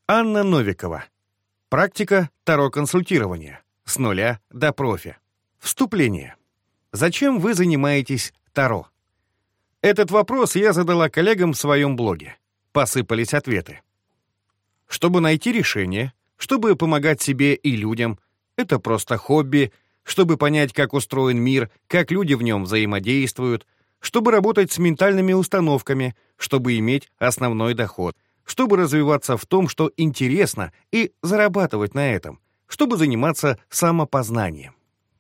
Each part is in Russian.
Анна Новикова. Практика таро-консультирования. С нуля до профи. Вступление. Зачем вы занимаетесь таро? Этот вопрос я задала коллегам в своем блоге. Посыпались ответы. Чтобы найти решение, чтобы помогать себе и людям, это просто хобби, чтобы понять, как устроен мир, как люди в нем взаимодействуют, чтобы работать с ментальными установками, чтобы иметь основной доход, чтобы развиваться в том, что интересно, и зарабатывать на этом, чтобы заниматься самопознанием.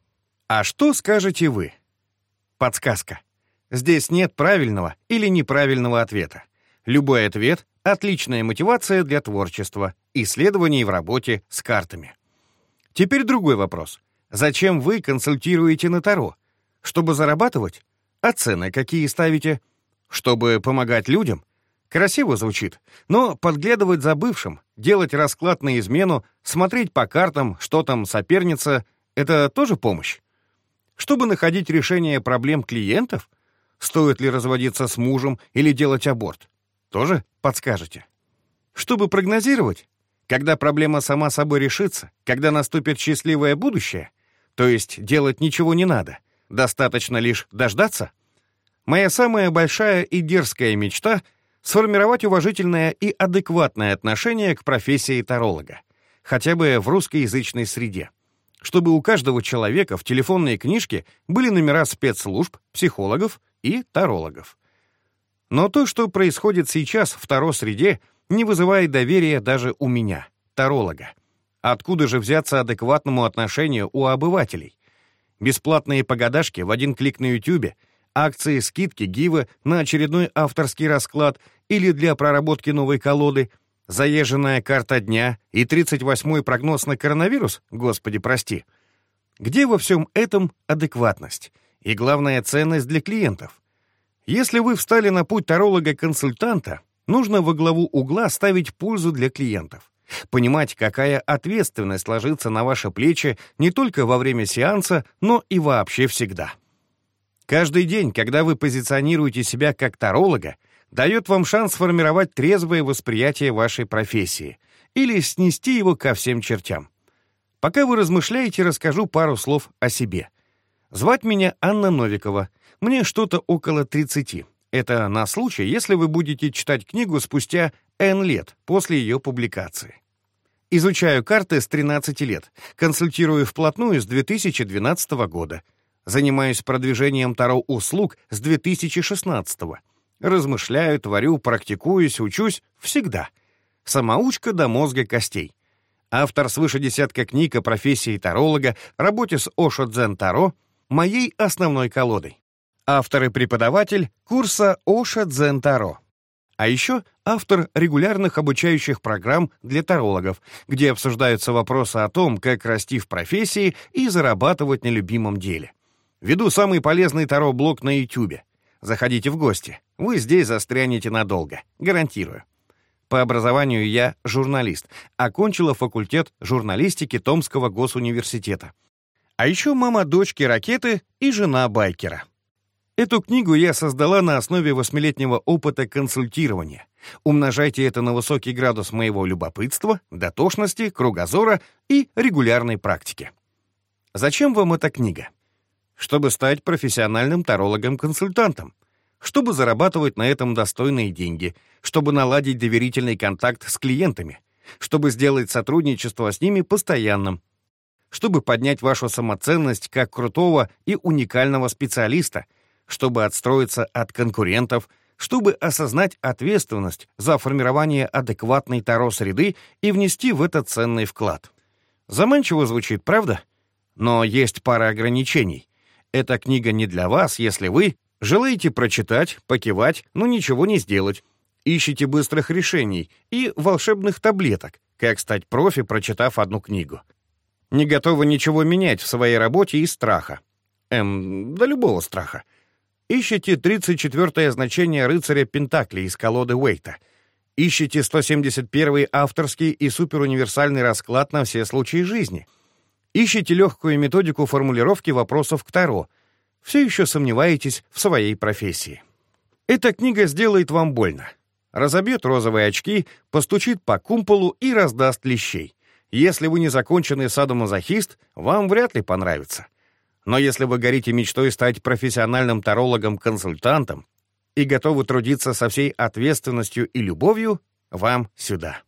А что скажете вы? Подсказка. Здесь нет правильного или неправильного ответа. Любой ответ — отличная мотивация для творчества, исследований в работе с картами. Теперь другой вопрос. Зачем вы консультируете на таро? Чтобы зарабатывать? А цены какие ставите? Чтобы помогать людям? Красиво звучит, но подглядывать за бывшим, делать расклад на измену, смотреть по картам, что там соперница — это тоже помощь? Чтобы находить решение проблем клиентов? Стоит ли разводиться с мужем или делать аборт? Тоже подскажете? Чтобы прогнозировать? Когда проблема сама собой решится? Когда наступит счастливое будущее? То есть делать ничего не надо? Достаточно лишь дождаться? Моя самая большая и дерзкая мечта — сформировать уважительное и адекватное отношение к профессии таролога, хотя бы в русскоязычной среде, чтобы у каждого человека в телефонной книжке были номера спецслужб, психологов и тарологов. Но то, что происходит сейчас в таро-среде, не вызывает доверия даже у меня, таролога. Откуда же взяться адекватному отношению у обывателей? Бесплатные погадашки в один клик на Ютубе, акции, скидки, гивы на очередной авторский расклад или для проработки новой колоды, заезженная карта дня и 38-й прогноз на коронавирус, господи прости. Где во всем этом адекватность? И главная ценность для клиентов? Если вы встали на путь таролога-консультанта, нужно во главу угла ставить пользу для клиентов. Понимать, какая ответственность ложится на ваши плечи не только во время сеанса, но и вообще всегда. Каждый день, когда вы позиционируете себя как таролога, дает вам шанс сформировать трезвое восприятие вашей профессии или снести его ко всем чертям. Пока вы размышляете, расскажу пару слов о себе. Звать меня Анна Новикова. Мне что-то около 30. Это на случай, если вы будете читать книгу спустя N лет после ее публикации. Изучаю карты с 13 лет, консультирую вплотную с 2012 года. Занимаюсь продвижением таро-услуг с 2016-го. Размышляю, творю, практикуюсь, учусь всегда. Самоучка до мозга костей. Автор свыше десятка книг о профессии таролога, работе с Osho Zen Tarot, моей основной колодой. Автор и преподаватель курса Osho Zen Tarot. А еще автор регулярных обучающих программ для тарологов, где обсуждаются вопросы о том, как расти в профессии и зарабатывать на любимом деле. Веду самый полезный таро-блог на YouTube. Заходите в гости. Вы здесь застрянете надолго. Гарантирую. По образованию я журналист. Окончила факультет журналистики Томского госуниверситета. А еще мама дочки ракеты и жена байкера. Эту книгу я создала на основе 8-летнего опыта консультирования. Умножайте это на высокий градус моего любопытства, дотошности, кругозора и регулярной практики. Зачем вам эта книга? Чтобы стать профессиональным тарологом-консультантом, чтобы зарабатывать на этом достойные деньги, чтобы наладить доверительный контакт с клиентами, чтобы сделать сотрудничество с ними постоянным, чтобы поднять вашу самоценность как крутого и уникального специалиста, чтобы отстроиться от конкурентов, чтобы осознать ответственность за формирование адекватной таро-среды и внести в это ценный вклад. Заманчиво звучит, правда? Но есть пара ограничений. Эта книга не для вас, если вы желаете прочитать, покивать, но ничего не сделать. Ищете быстрых решений и волшебных таблеток, как стать профи, прочитав одну книгу. Не готовы ничего менять в своей работе из страха. Да любого страха. Ищете 34-е значение рыцаря Пентаклей из колоды Уэйта. Ищете 171-й авторский и суперуниверсальный расклад на все случаи жизни. Ищете легкую методику формулировки вопросов к таро. Все еще сомневаетесь в своей профессии. Эта книга сделает вам больно. Разобьет розовые очки, постучит по кумполу и раздаст лещей. Если вы незаконченный садомазохист, вам вряд ли понравится. Но если вы горите мечтой стать профессиональным тарологом-консультантом и готовы трудиться со всей ответственностью и любовью, вам сюда.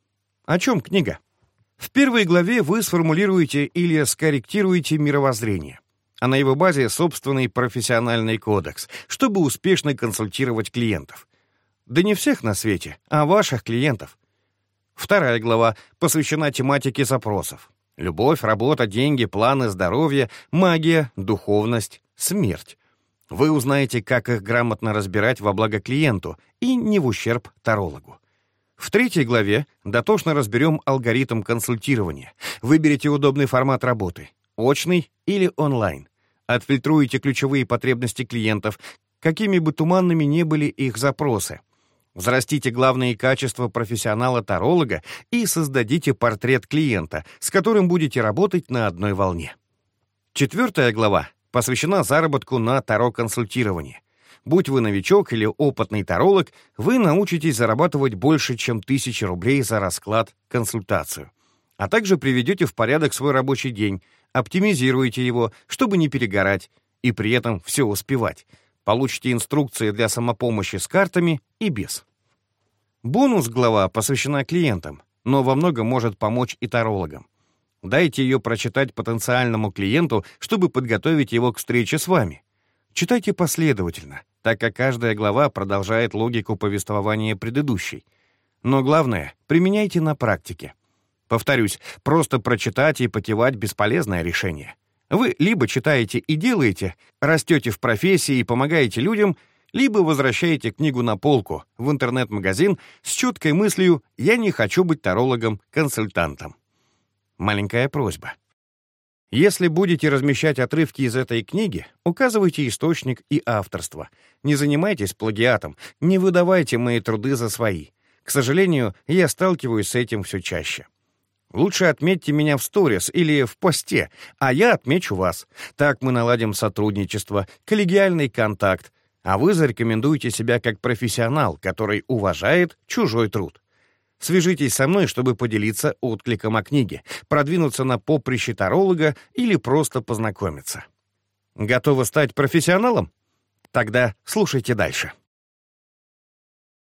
О чем книга? В первой главе вы сформулируете или скорректируете мировоззрение, а на его базе собственный профессиональный кодекс, чтобы успешно консультировать клиентов. Да не всех на свете, а ваших клиентов. Вторая глава посвящена тематике запросов. Любовь, работа, деньги, планы, здоровье, магия, духовность, смерть. Вы узнаете, как их грамотно разбирать во благо клиенту и не в ущерб тарологу. В третьей главе дотошно разберем алгоритм консультирования. Выберите удобный формат работы — очный или онлайн. Отфильтруйте ключевые потребности клиентов, какими бы туманными ни были их запросы. Взрастите главные качества профессионала-таролога и создадите портрет клиента, с которым будете работать на одной волне. Четвертая глава посвящена заработку на таро-консультировании. Будь вы новичок или опытный таролог, вы научитесь зарабатывать больше, чем 1000 рублей за расклад-консультацию. А также приведете в порядок свой рабочий день, оптимизируете его, чтобы не перегорать, и при этом все успевать. Получите инструкции для самопомощи с картами и без. Бонус-глава посвящена клиентам, но во многом может помочь и тарологам. Дайте ее прочитать потенциальному клиенту, чтобы подготовить его к встрече с вами. Читайте последовательно, так как каждая глава продолжает логику повествования предыдущей. Но главное, применяйте на практике. Повторюсь, просто прочитать и покивать — бесполезное решение. Вы либо читаете и делаете, растете в профессии и помогаете людям, либо возвращаете книгу на полку, в интернет-магазин с четкой мыслью «я не хочу быть тарологом-консультантом». Маленькая просьба. Если будете размещать отрывки из этой книги, указывайте источник и авторство. Не занимайтесь плагиатом, не выдавайте мои труды за свои. К сожалению, я сталкиваюсь с этим все чаще. Лучше отметьте меня в сторис или в посте, а я отмечу вас. Так мы наладим сотрудничество, коллегиальный контакт, а вы зарекомендуете себя как профессионал, который уважает чужой труд. Свяжитесь со мной, чтобы поделиться откликом о книге, продвинуться на поприще таролога или просто познакомиться. Готовы стать профессионалом? Тогда слушайте дальше.